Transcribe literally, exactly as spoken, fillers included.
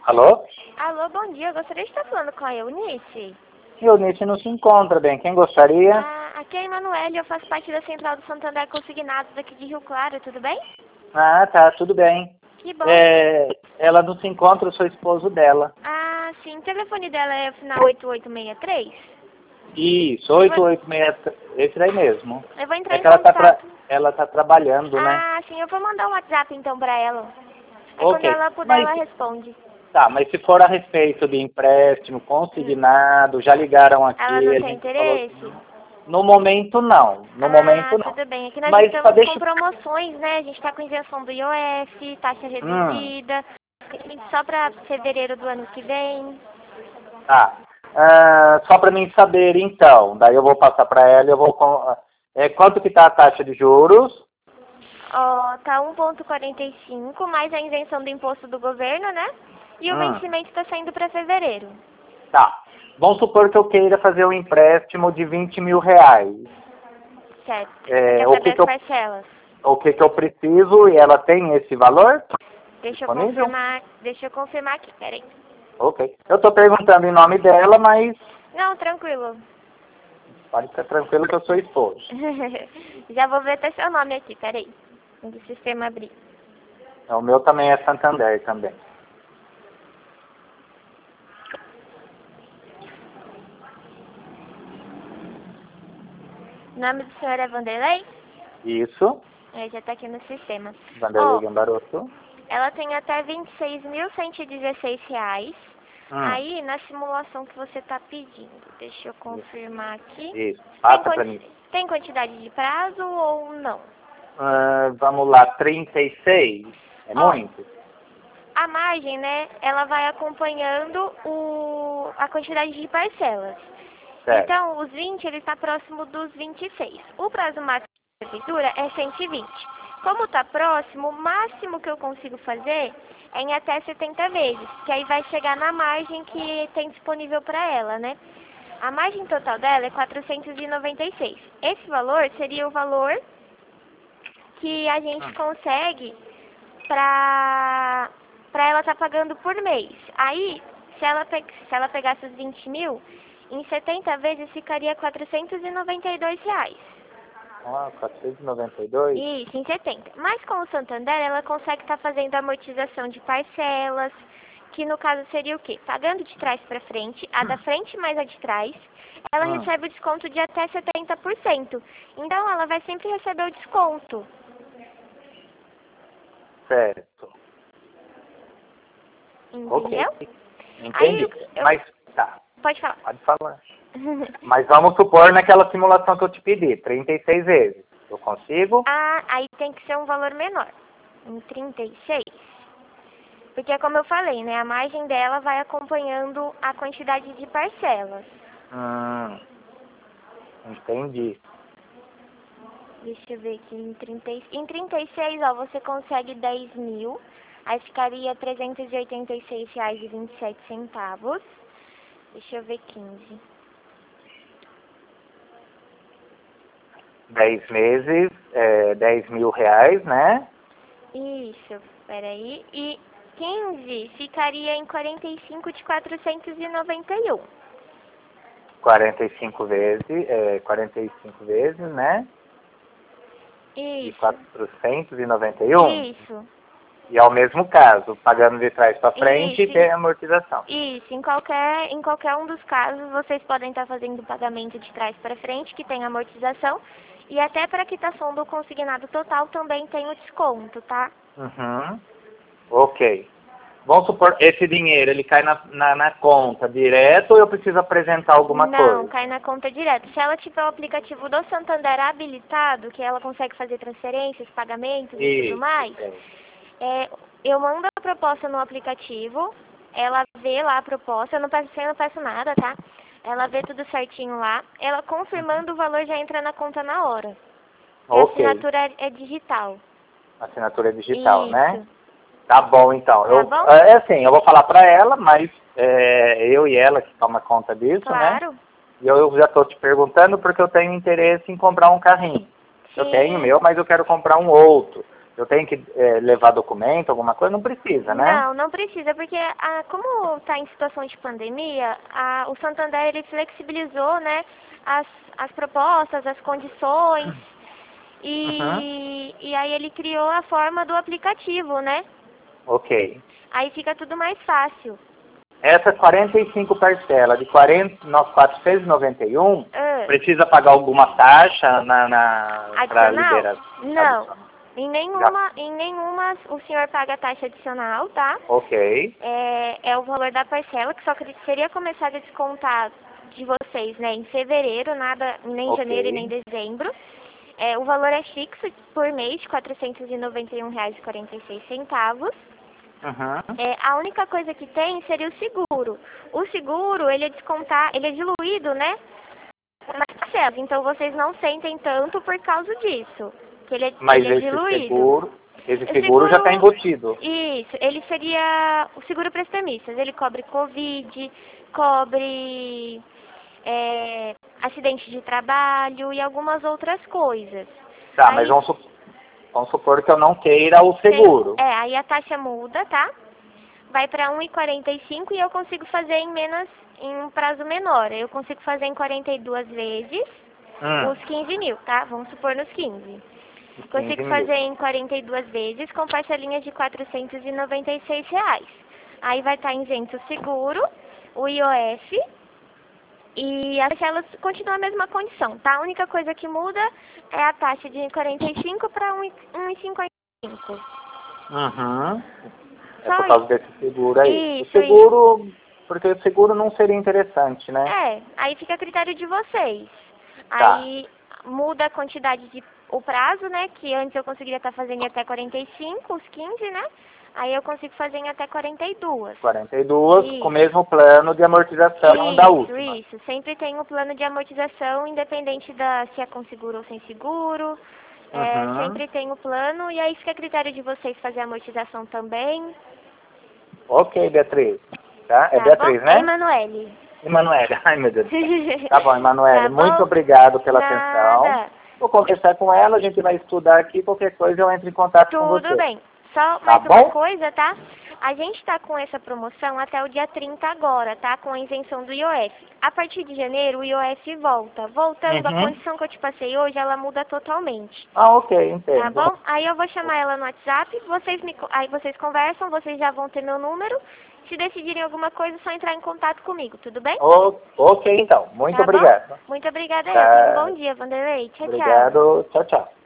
Alô? Alô, bom dia. Eu gostaria de estar falando com a Eunice. Eunice não se encontra bem. Quem gostaria? Ah, aqui é a Emanuele, eu faço parte da Central do Santander Consignados daqui de Rio Claro, tudo bem? Ah, tá, tudo bem. Que bom. É, ela não se encontra, eu sou esposo dela. Ah, sim. O telefone dela é o final oito oito seis três? Isso, oito oito seis, esse daí mesmo. Eu vou entrar É em que ela tá, tra... contato. ela tá trabalhando, né? Ah, sim. Eu vou mandar um WhatsApp então pra ela. Aí quando Ok, ela puder, mas, ela responde. tá, mas se for a respeito de empréstimo, consignado, já ligaram Ela aqui, não a tem gente falou que interesse? não. No momento não, no Ah, momento não. tudo bem. Aqui nós Mas só estamos com deixa... promoções, né? A gente está com isenção do I O F, taxa Hum, reduzida, só para fevereiro do ano que vem. tá. Ah, só para mim saber, então, daí eu vou passar para ela e eu vou... com- É, quanto que tá a taxa de juros? Ó, tá um vírgula quarenta e cinco, mais a isenção do imposto do governo, né? E o Hum, vencimento está saindo para fevereiro. tá. Vamos supor que eu queira fazer um empréstimo de vinte mil reais. Certo. Você É, quer o saber que as que eu, parcelas? o que que eu preciso e ela tem esse valor Deixa eu disponível? confirmar, deixa eu confirmar aqui, peraí. Ok. Eu estou perguntando em nome dela, mas Não, tranquilo. pode ficar tranquilo que eu sou esposo. Já vou ver até seu nome aqui, peraí. Do sistema abrir. O meu também é Santander também. O nome do senhor é Vanderlei? Isso. É, já tá aqui no sistema. Vanderlei Ó, Gambaroto. ela tem até vinte e seis mil cento e dezesseis reais. Hum, Aí, na simulação que você tá pedindo, deixa eu confirmar aqui. isso. Tem, Passa para mim. quanti tem quantidade de prazo ou não? Ah, vamos lá, trinta e seis. É Ó, muito? a margem, né, ela vai acompanhando o, a quantidade de parcelas. Certo. Então, os vinte, ele está próximo dos vinte e seis. O prazo máximo da prefeitura é cento e vinte. Como está próximo, o máximo que eu consigo fazer é em até setenta vezes, que aí vai chegar na margem que tem disponível para ela, né? A margem total dela é quatrocentos e noventa e seis. Esse valor seria o valor que a gente Hum, consegue para para ela estar pagando por mês. Aí, se ela, pe se ela pegasse os vinte mil, em setenta vezes ficaria quatrocentos e noventa e dois reais. ah, quatrocentos e noventa e dois? Isso, em setenta. Mas com o Santander, ela consegue estar fazendo amortização de parcelas, que no caso seria o quê? Pagando de trás para frente, a da frente mais a de trás, ela Hum, recebe o desconto de até setenta por cento. Então, ela vai sempre receber o desconto. certo. Ok. Entendeu? Aí, Entendi. eu... Mas, tá, Pode falar. pode falar. Mas vamos supor naquela simulação que eu te pedi, trinta e seis vezes. Eu consigo? Ah, aí tem que ser um valor menor, em trinta e seis. Porque como eu falei, né, a margem dela vai acompanhando a quantidade de parcelas. Hum, entendi. Deixa eu ver aqui, em, trinta, e- em trinta e seis, ó, você consegue dez mil, aí ficaria trezentos e oitenta e seis reais e vinte e sete centavos. Deixa eu ver, quinze. Dez meses, é, dez mil reais, né? Isso, peraí. E quinze ficaria em quarenta e cinco de quatrocentos e noventa e um. Quarenta e cinco vezes, é, quarenta e cinco vezes, né? De Isso, quatrocentos e noventa e um. isso, E é o mesmo caso, pagando de trás para frente e isso. tem amortização. Isso, em qualquer, em qualquer um dos casos, vocês podem estar fazendo o pagamento de trás para frente, que tem amortização, e até para a quitação do consignado total também tem o desconto, tá? Uhum. Ok. Vamos supor, esse dinheiro, ele cai na, na, na conta direto ou eu preciso apresentar alguma Não, coisa? cai na conta direto. Se ela tiver o aplicativo do Santander habilitado, que ela consegue fazer transferências, pagamentos e tudo Isso, mais, tem. é, eu mando a proposta no aplicativo, ela vê lá a proposta, eu não peço, eu não peço nada, tá? Ela vê tudo certinho lá, ela confirmando o valor já entra na conta na hora. E a Ok. assinatura é, é digital. Assinatura digital, né? Isso. Tá bom, então. Tá Eu, bom? é assim, eu vou falar para ela, mas é, eu e ela que toma conta disso, né? Claro. E eu já estou te perguntando porque eu tenho interesse em comprar um carrinho. Eu tenho o Sim. meu, mas eu quero comprar um outro. Eu tenho que é, levar documento, alguma coisa? Não precisa, né? Não, não precisa, porque a, como está em situação de pandemia, a, o Santander ele flexibilizou, né, as, as propostas, as condições, Uhum. e, e aí ele criou a forma do aplicativo, né? Ok. Aí fica tudo mais fácil. Essas quarenta e cinco parcelas de quarenta, no- quatrocentos e noventa e um, Ah, precisa pagar alguma taxa na, na, para adicional? liberar? Não. Adicional. Em Já. nenhuma, em nenhuma o senhor paga taxa adicional, tá? Ok. É, é o valor da parcela, que só que seria começado a descontar de vocês, né, em fevereiro, nada, nem janeiro e nem Ok. dezembro. É, o valor é fixo por mês de quatrocentos e noventa e um reais e quarenta e seis centavos. Uhum. É, a única coisa que tem seria o seguro. O seguro, ele é descontar, ele é diluído, né, nas parcelas. Então vocês não sentem tanto por causa disso, que ele é, Mas ele é esse diluído. seguro, esse O seguro já está seguro, embutido. isso, ele seria o seguro para extremistas. Ele cobre Covid, cobre é, acidente de trabalho e algumas outras coisas. Tá, mas Aí vamos, su- vamos supor que eu não queira o tem, seguro. é, aí a taxa muda, tá? Vai para um e quarenta e cinco e eu consigo fazer em menos, em um prazo menor. Eu consigo fazer em quarenta e duas vezes Hum, os quinze mil, tá? Vamos supor nos quinze. quinze Consigo mil. fazer em quarenta e duas vezes com parcelinhas de quatrocentos e noventa e seis reais. Aí vai estar isento o seguro, o I O F e as parcelas continuam a mesma condição, tá? A única coisa que muda é a taxa de quarenta e cinco para um e cinquenta e cinco. Uhum. É por Só causa isso. desse seguro aí. O Isso, isso. seguro, porque o seguro não seria interessante, né? É, aí fica a critério de vocês. Tá. Aí muda a quantidade de o prazo, né? Que antes eu conseguiria estar fazendo em até quarenta e cinco, os quinze, né? Aí eu consigo fazer em até quarenta e dois. quarenta e dois com o Isso. mesmo plano de amortização da Isso, última. isso. Sempre tem o plano de amortização, independente da se é com seguro ou sem seguro. É, Uhum. sempre tem o plano e aí fica a critério de vocês fazer a amortização também. Ok, Beatriz. Tá? É Tá bom? Beatriz, É né? Emanuele. Emanuele. Ai, meu Deus do céu. Tá bom, Emanuele. Tá Muito bom? obrigado pela atenção. Nada. Vou conversar com ela, a gente vai estudar aqui. Qualquer coisa eu entro em contato com Tudo você. bem. Só Tá mais uma bom? coisa, tá? A gente está com essa promoção até o dia trinta agora, tá? Com a isenção do I O F. A partir de janeiro, o I O F volta. Voltando, a Uhum. condição que eu te passei hoje, ela muda totalmente. Ah, ok, Tá entendo. bom? Aí eu vou chamar ela no WhatsApp, vocês me, co- aí vocês conversam, vocês já vão ter meu número. Se decidirem alguma coisa, é só entrar em contato comigo, tudo bem? O- ok, então. Muito Tá bom? obrigado. Muito obrigada eu. Tenha um Tá. bom dia, Vanderlei. Tchau, tchau. Obrigado. Tchau, tchau.